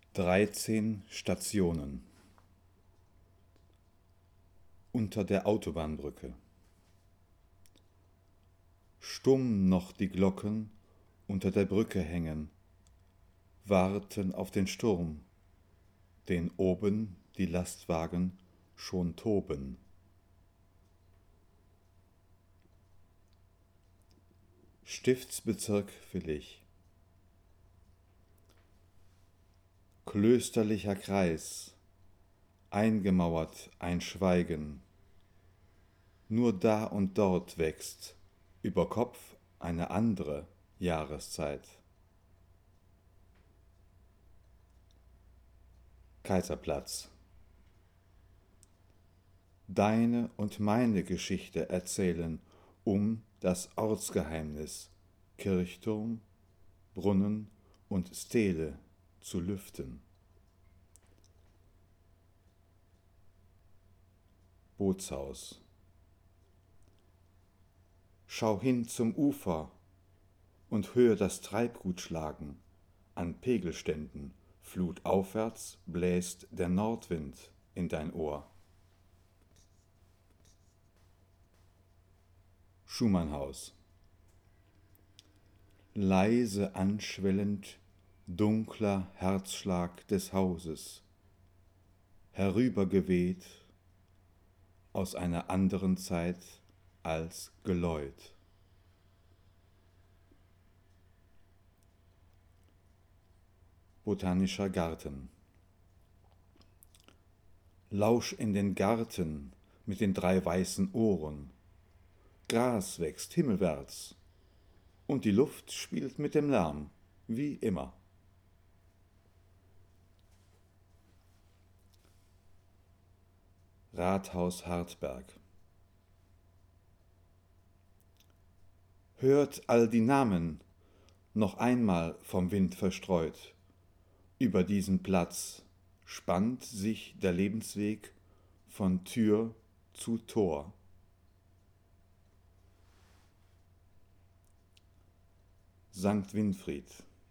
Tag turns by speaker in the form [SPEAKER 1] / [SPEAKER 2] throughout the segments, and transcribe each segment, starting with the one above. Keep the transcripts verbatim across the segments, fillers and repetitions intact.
[SPEAKER 1] Dreizehn Stationen unter der Autobahnbrücke. Stumm noch die Glocken unter der Brücke hängen, warten auf den Sturm, den oben die Lastwagen schon toben. Stiftsbezirk Willich. Klösterlicher Kreis, eingemauert ein Schweigen. Nur da und dort wächst über Kopf eine andere Jahreszeit. Kaiserplatz. Deine und meine Geschichte erzählen um das Ortsgeheimnis, Kirchturm, Brunnen und Stele zu lüften. Bootshaus. Schau hin zum Ufer und höre das Treibgut schlagen. An Pegelständen, flutaufwärts, bläst der Nordwind in dein Ohr. Schumannhaus. Leise anschwellend, dunkler Herzschlag des Hauses, herübergeweht aus einer anderen Zeit als Geläut. Botanischer Garten. Lausch in den Garten mit den drei weißen Ohren. Gras wächst himmelwärts und die Luft spielt mit dem Lärm, wie immer. Rathaus Hartberg. Hört all die Namen, noch einmal vom Wind verstreut. Über diesen Platz spannt sich der Lebensweg von Tür zu Tor. Sankt Winfried.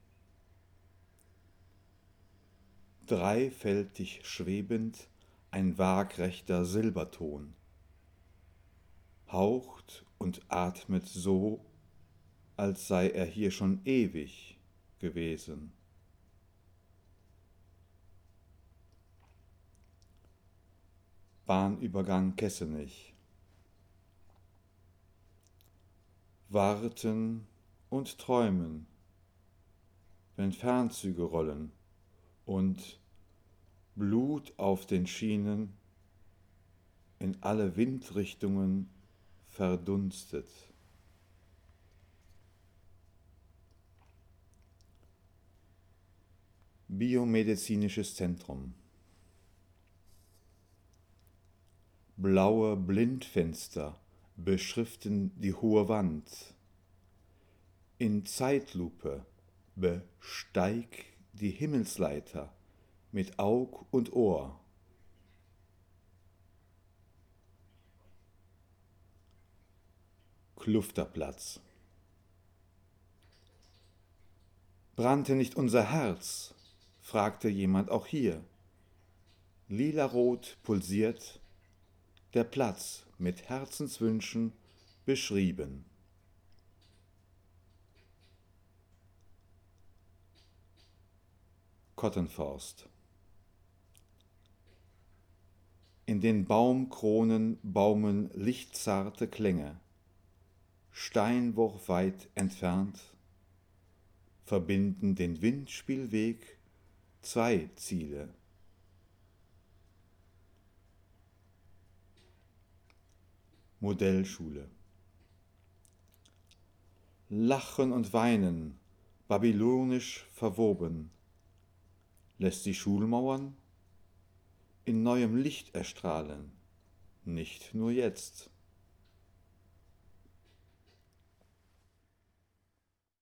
[SPEAKER 1] Dreifältig schwebend ein waagrechter Silberton, haucht und atmet so, als sei er hier schon ewig gewesen. Bahnübergang Kessenich. Warten und träumen, wenn Fernzüge rollen und Blut auf den Schienen in alle Windrichtungen verdunstet. Biomedizinisches Zentrum. Blaue Blindfenster beschriften die hohe Wand. In Zeitlupe besteig die Himmelsleiter mit Aug und Ohr. Klufterplatz. Brannte nicht unser Herz? Fragte jemand auch hier. Lila-rot pulsiert der Platz mit Herzenswünschen beschrieben. Kottenforst. In den Baumkronen baumen lichtzarte Klänge, steinwurfweit entfernt, verbinden den Windspielweg zwei Ziele. Modellschule. Lachen und Weinen, babylonisch verwoben, lässt die Schulmauern in neuem Licht erstrahlen, nicht nur jetzt.